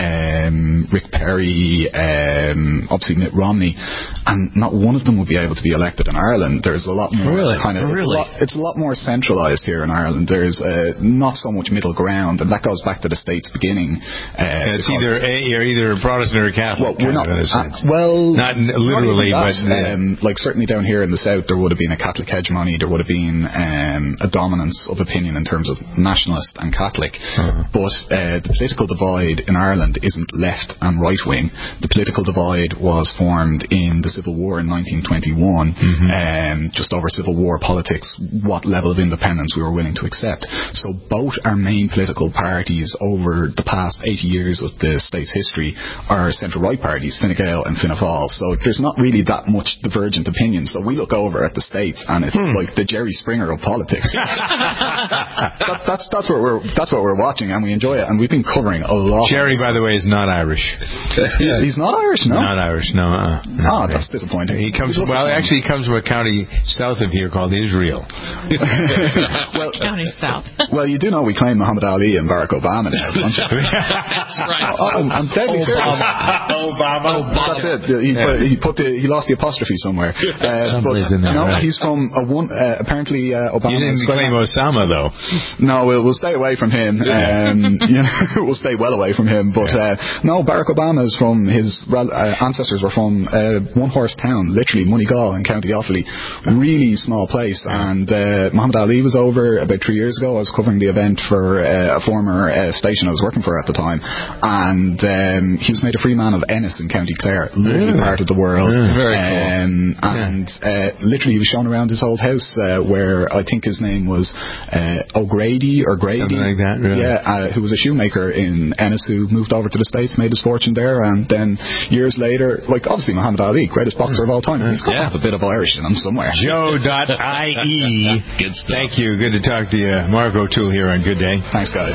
um, Rick Perry, um, obviously Mitt Romney, and not one of them would be able to be elected in Ireland. There's a lot more really? kind of oh, really? it's, a lot, it's a lot more centralised here in Ireland. There's uh, not so much middle ground, and that goes back to the state's beginning. Uh, It's either a, you're either a Protestant or a Catholic. Well, we're not, in a sense. Uh, well, not literally, not but uh, um, like certainly down here in the south, there would have been a Catholic hegemony. There would have been um, a dominance of opinion in terms of nationalist and Catholic. Uh-huh. But uh, the political divide in Ireland isn't left and right wing. The political divide was formed in the Civil War in nineteen twenty-one, mm-hmm. um, just over Civil War politics, what level of independence we were willing to accept. So both our main political parties over the past eighty years of the state's history are centre-right parties, Fine Gael and Fianna Fáil. So there's not really that much divergent opinion. So we look over at the States and it's hmm. like the Jerry Springer of politics. that, that's that's what we're that's what we're watching, and we enjoy it. And we've been covering a lot. Jerry, by the way, is not Irish. He's not Irish, no. Not Irish, no. Uh, no oh, that's disappointing. He comes well. Actually, he comes from a county south of here called Israel. well, county south. Well, you do know we claim Muhammad Ali and Barack Obama now, don't you? That's right. Oh, I'm, I'm deadly serious. Obama. Obama. That's it. He, yeah. put, he put the he lost the apostrophe somewhere. Uh, but in there, you know, right. he's from a one. Uh, apparently, uh, Obama. You didn't claim Osama though. No, we'll, we'll stay away from him. Um, you know, we'll stay well away from him. But uh, no, Barack Obama is from his uh, ancestors were from a one horse town, literally Moneygall in County Offaly, really small place. And uh, Muhammad Ali was over about three years ago. I was covering the event for uh, a former uh, station I was working for at the time, and um, he was made a free man of Ennis in County Clare, lovely really? part of the world. Yeah, very cool. Um, and yeah. uh, literally he was shown around his old house uh, where I think his name was uh, O'Grady or Grady, something like that. Really? Yeah, uh, who was a shoemaker in Ennis who moved over to the States, made his fortune there, and then years later, like obviously Muhammad Ali, greatest boxer of all time, he's got yeah. to have a bit of Irish in him somewhere. Joe dot I E. Good stuff. Thank you. Good to talk to you. Mark O'Toole here on Good Day. Thanks, guys.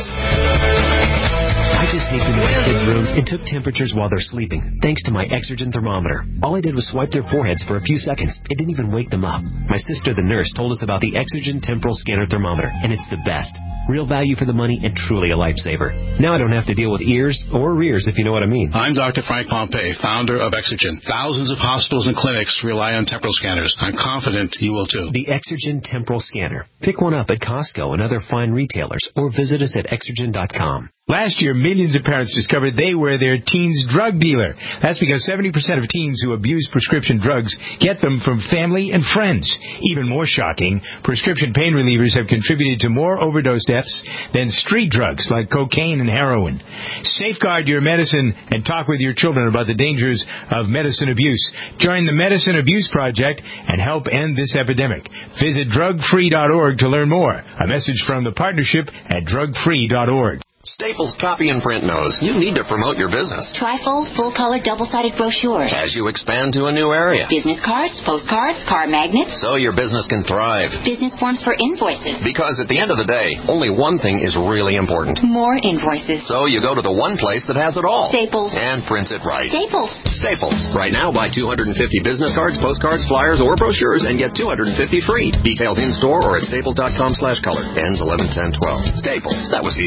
I just sneaked into my kids' rooms and took temperatures while they're sleeping, thanks to my Exergen thermometer. All I did was swipe their foreheads for a few seconds. It didn't even wake them up. My sister, the nurse, told us about the Exergen temporal scanner thermometer, and it's the best. Real value for the money and truly a lifesaver. Now I don't have to deal with ears or rears, if you know what I mean. I'm Doctor Frank Pompey, founder of Exergen. Thousands of hospitals and clinics rely on temporal scanners. I'm confident you will too. The Exergen temporal scanner. Pick one up at Costco and other fine retailers, or visit us at exergen dot com. Last year, millions of parents discovered they were their teen's drug dealer. That's because seventy percent of teens who abuse prescription drugs get them from family and friends. Even more shocking, prescription pain relievers have contributed to more overdose deaths than street drugs like cocaine and heroin. Safeguard your medicine and talk with your children about the dangers of medicine abuse. Join the Medicine Abuse Project and help end this epidemic. Visit drug free dot org to learn more. A message from the partnership at drug free dot org. Staples Copy and Print knows you need to promote your business. Trifold, full-color, double-sided brochures. As you expand to a new area. Business cards, postcards, car magnets. So your business can thrive. Business forms for invoices. Because at the end of the day, only one thing is really important. More invoices. So you go to the one place that has it all. Staples. And prints it right. Staples. Staples. Right now, buy two hundred fifty business cards, postcards, flyers, or brochures and get two hundred fifty free. Details in-store or at staples dot com slash color. Ends eleven ten twelve. Staples. That was easy.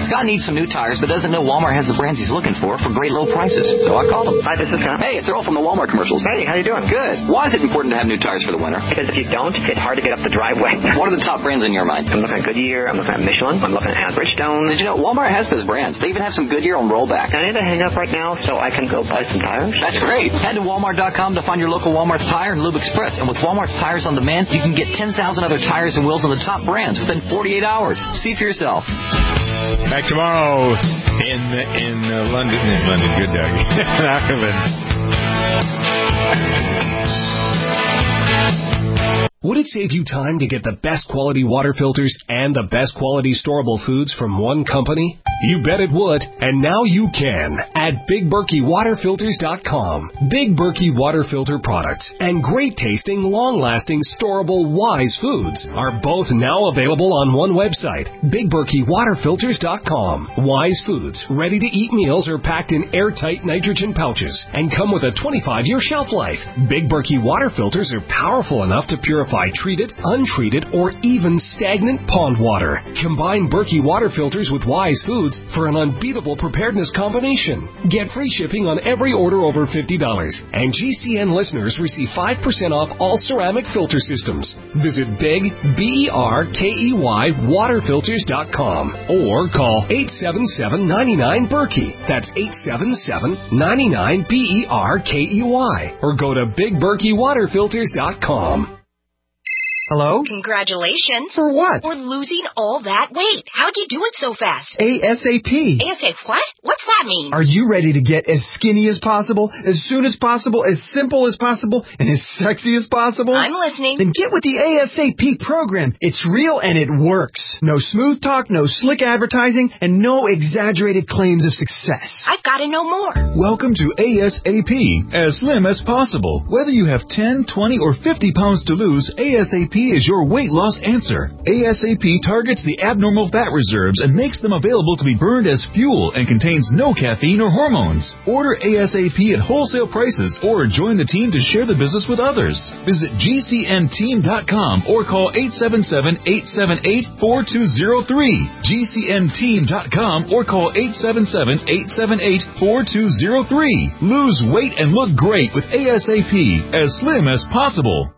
Scott needs some new tires, but doesn't know Walmart has the brands he's looking for for great low prices. So I called him. Hi, this is Scott. Hey, it's Earl from the Walmart commercials. Hey, how you doing? Good. Why is it important to have new tires for the winter? Because if you don't, it's hard to get up the driveway. What are the top brands in your mind? I'm looking at Goodyear. I'm looking at Michelin. I'm looking at Bridgestone. Did you know Walmart has those brands? They even have some Goodyear on rollback. I need to hang up right now so I can go buy some tires. That's great. Head to Walmart dot com to find your local Walmart Tire and Lube Express. And with Walmart's Tires on Demand, you can get ten thousand other tires and wheels on the top brands within forty-eight hours. See for yourself. Back tomorrow in in uh, London. In London, good Doug. In Ireland. Would it save you time to get the best quality water filters and the best quality storable foods from one company? You bet it would, and now you can at Big Berkey Water Filters dot com. Big Berkey Water Filter products and great tasting, long-lasting, storable Wise foods are both now available on one website, Big Berkey Water Filters dot com. Wise foods, ready-to-eat meals are packed in airtight nitrogen pouches and come with a twenty-five year shelf life. Big Berkey Water Filters are powerful enough to purify treated, untreated, or even stagnant pond water. Combine Berkey Water Filters with Wise foods for an unbeatable preparedness combination. Get free shipping on every order over fifty dollars. And G C N listeners receive five percent off all ceramic filter systems. Visit Big, B E R K E Y, water filters dot com or call eight seven seven, nine nine, Berkey. That's eight seven seven, nine nine, B E R K E Y. Or go to Big Berkey Water Filters dot com. Hello? Congratulations. For what? For losing all that weight. How'd you do it so fast? ASAP. ASAP what? What's that mean? Are you ready to get as skinny as possible, as soon as possible, as simple as possible, and as sexy as possible? I'm listening. Then get with the ASAP program. It's real and it works. No smooth talk, no slick advertising, and no exaggerated claims of success. I've got to know more. Welcome to ASAP, as slim as possible. Whether you have ten, twenty, or fifty pounds to lose, ASAP is your weight loss answer. ASAP targets the abnormal fat reserves and makes them available to be burned as fuel and contains no caffeine or hormones. Order ASAP at wholesale prices or join the team to share the business with others. Visit G C N team dot com or call eight seven seven, eight seven eight, four two zero three. G C N team dot com or call eight seven seven, eight seven eight, four two zero three. Lose weight and look great with ASAP, as slim as possible.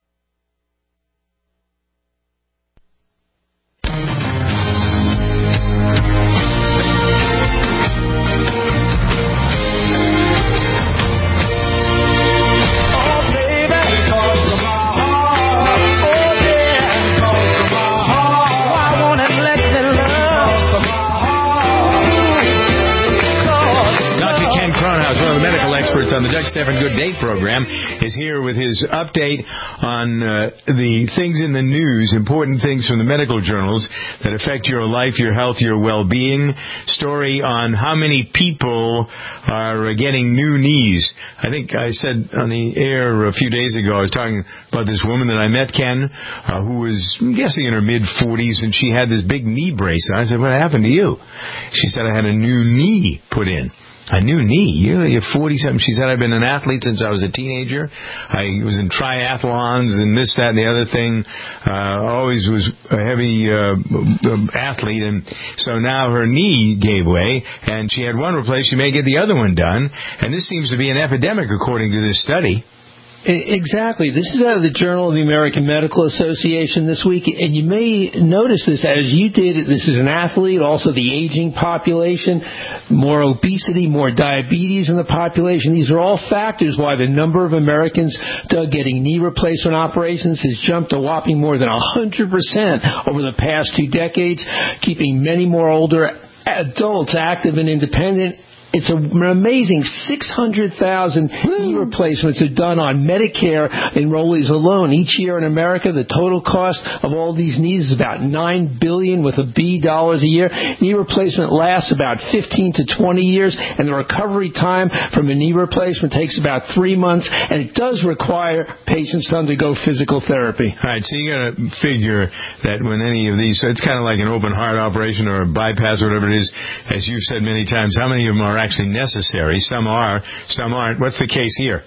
On the Doug Stephan Good Day program is here with his update on uh, the things in the news, important things from the medical journals that affect your life, your health, your well-being. Story on how many people are getting new knees. I think I said on the air a few days ago, I was talking about this woman that I met, Ken, uh, who was, I'm guessing, in her mid-forties, and she had this big knee brace on. I said, what happened to you? She said, I had a new knee put in. A new knee. You're, you're forty-something. She said, I've been an athlete since I was a teenager. I was in triathlons and this, that, and the other thing. Uh, always was a heavy uh, athlete. And so now her knee gave way, and she had one replaced. She may get the other one done. And this seems to be an epidemic, according to this study. Exactly. This is out of the Journal of the American Medical Association this week, and you may notice this as you did. This is an athlete, also the aging population, more obesity, more diabetes in the population. These are all factors why the number of Americans getting knee replacement operations has jumped a whopping more than one hundred percent over the past two decades, keeping many more older adults active and independent. It's an amazing six hundred thousand knee replacements are done on Medicare enrollees alone. Each year in America, the total cost of all these knees is about nine billion dollars with a B dollars a year. Knee replacement lasts about fifteen to twenty years, and the recovery time from a knee replacement takes about three months, and it does require patients to undergo physical therapy. All right, so you got to figure that when any of these, so it's kind of like an open heart operation or a bypass or whatever it is, as you've said many times, how many of them are actually necessary? Some are, some aren't. What's the case here?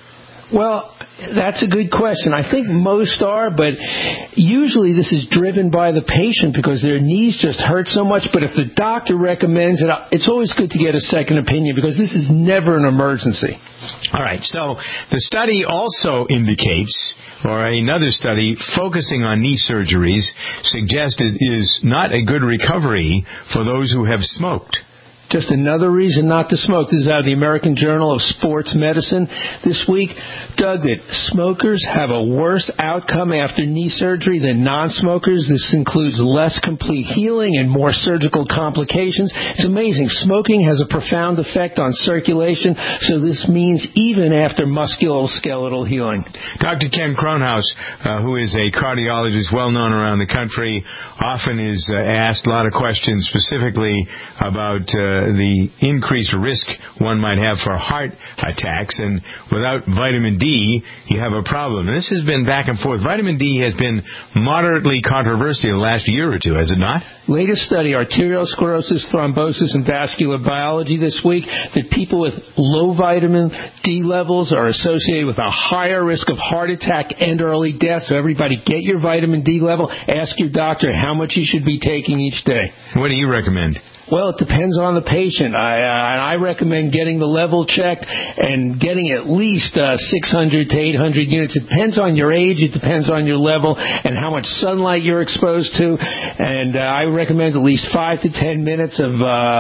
Well, that's a good question. I think most are, but usually this is driven by the patient because their knees just hurt so much. But if the doctor recommends it, it's always good to get a second opinion because this is never an emergency. All right. So the study also indicates, or another study focusing on knee surgeries, suggested is not a good recovery for those who have smoked. Just another reason not to smoke. This is out of the American Journal of Sports Medicine this week. Doug, that smokers have a worse outcome after knee surgery than non-smokers. This includes less complete healing and more surgical complications. It's amazing. Smoking has a profound effect on circulation, so this means even after musculoskeletal healing. Doctor Ken Kronhaus, uh, who is a cardiologist well known around the country, often is uh, asked a lot of questions specifically about uh, the increased risk one might have for heart attacks, and without vitamin D, you have a problem. And this has been back and forth. Vitamin D has been moderately controversial the last year or two, has it not? Latest study, Arteriosclerosis, Thrombosis, and Vascular Biology this week, that people with low vitamin D levels are associated with a higher risk of heart attack and early death. So everybody, get your vitamin D level. Ask your doctor how much you should be taking each day. What do you recommend? Well, it depends on the patient. I, uh, I recommend getting the level checked and getting at least uh, six hundred to eight hundred units. It depends on your age. It depends on your level and how much sunlight you're exposed to. And uh, I recommend at least five to ten minutes of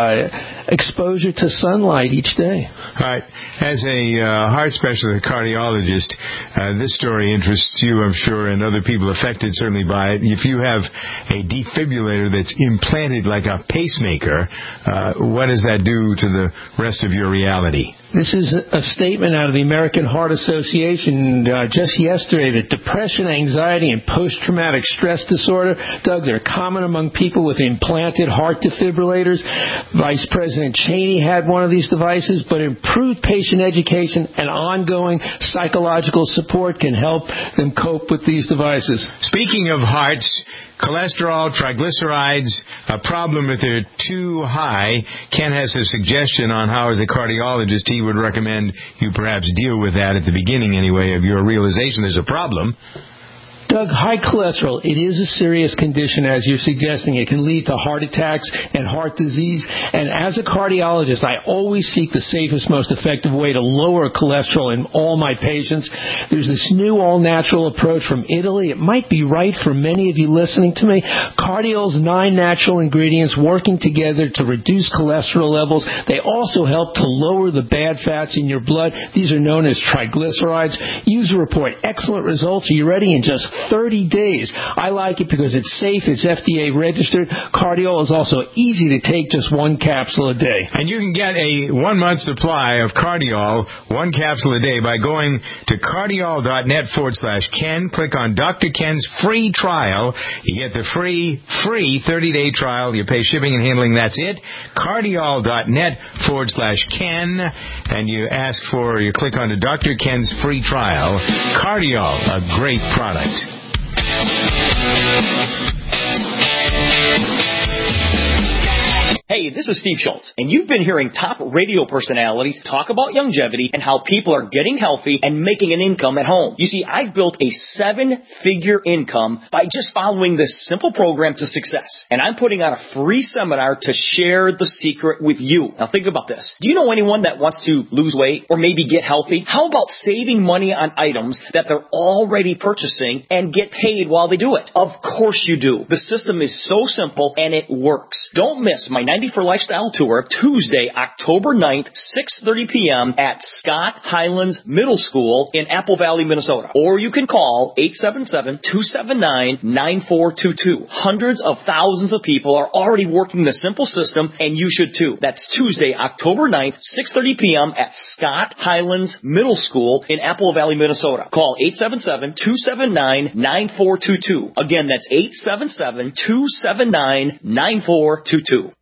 uh, exposure to sunlight each day. All right. As a uh, heart specialist, cardiologist, uh, this story interests you, I'm sure, and other people affected certainly by it. If you have a defibrillator that's implanted like a pacemaker, Uh, what does that do to the rest of your reality? This is a statement out of the American Heart Association uh, just yesterday that depression, anxiety, and post-traumatic stress disorder, Doug, they're common among people with implanted heart defibrillators. Vice President Cheney had one of these devices, but improved patient education and ongoing psychological support can help them cope with these devices. Speaking of hearts, cholesterol, triglycerides, a problem if they're too high. Ken has a suggestion on how, as a cardiologist, he would recommend you perhaps deal with that at the beginning, anyway, of your realization there's a problem. Doug, high cholesterol, it is a serious condition, as you're suggesting. It can lead to heart attacks and heart disease. And as a cardiologist, I always seek the safest, most effective way to lower cholesterol in all my patients. There's this new all-natural approach from Italy. It might be right for many of you listening to me. Cardiol's nine natural ingredients working together to reduce cholesterol levels. They also help to lower the bad fats in your blood. These are known as triglycerides. User report, excellent results. Are you ready? In just thirty days. I like it because it's safe, it's F D A registered. Cardiol is also easy to take, just one capsule a day. And you can get a one-month supply of Cardiol, one capsule a day, by going to cardiol.net forward slash Ken. Click on Doctor Ken's free trial. You get the free, free thirty-day trial. You pay shipping and handling. That's it. Cardiol.net forward slash Ken. And you ask for, you click on the Doctor Ken's free trial. Cardiol, a great product. Hey, this is Steve Schultz, and you've been hearing top radio personalities talk about longevity and how people are getting healthy and making an income at home. You see, I've built a seven-figure income by just following this simple program to success, and I'm putting on a free seminar to share the secret with you. Now think about this. Do you know anyone that wants to lose weight or maybe get healthy? How about saving money on items that they're already purchasing and get paid while they do it? Of course you do. The system is so simple and it works. Don't miss my ninety for Lifestyle Tour, Tuesday, October ninth, six thirty p.m. at Scott Highlands Middle School in Apple Valley, Minnesota. Or you can call eight seven seven, two seven nine, nine four two two. Hundreds of thousands of people are already working the simple system, and you should too. That's Tuesday, October ninth, six thirty p.m. at Scott Highlands Middle School in Apple Valley, Minnesota. Call eight seven seven, two seven nine, nine four two two. Again, that's eight seven seven, two seven nine, nine four two two.